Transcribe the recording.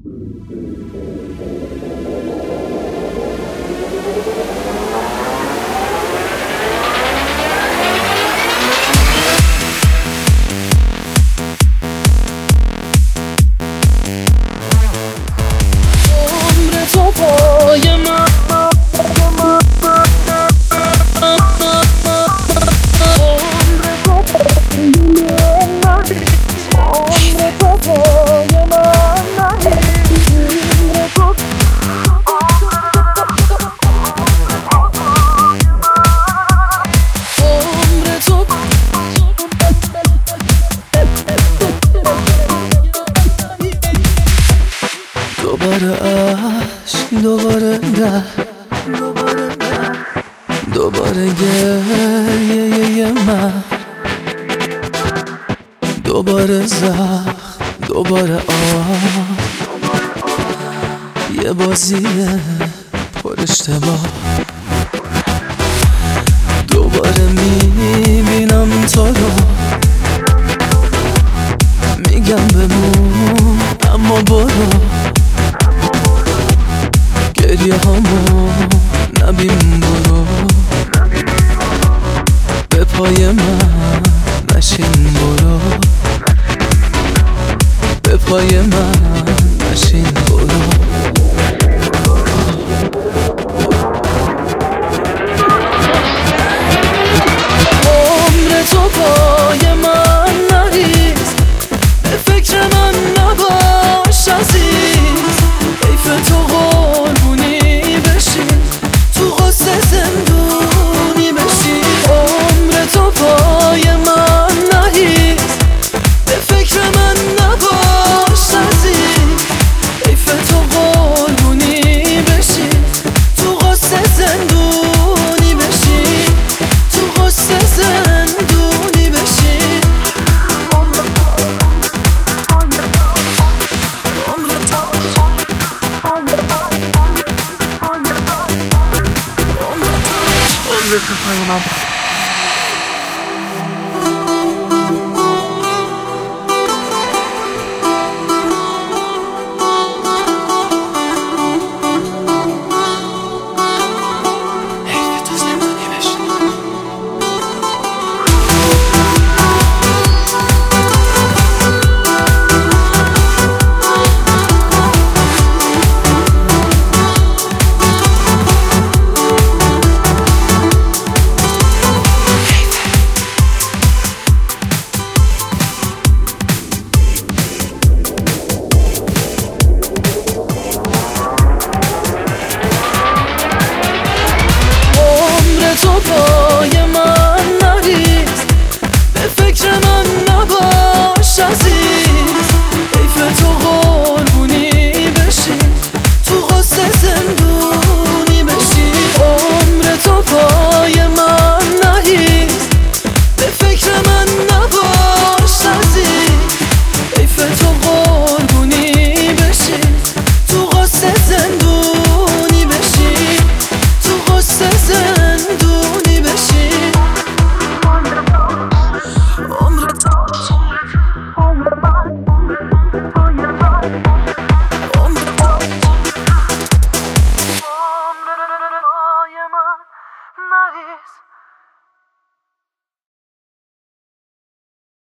دوباره عشق، دوباره نه، دوباره گریه من، دوباره زخم، دوباره یه بازی پر اشتباه. دوباره میبینم تو رو، میگم بمون اما برو، گریه هامو نبین، برو به پای من نشین، برو به پای من نشین، برو. عمر تو پای من نریز، به فکر من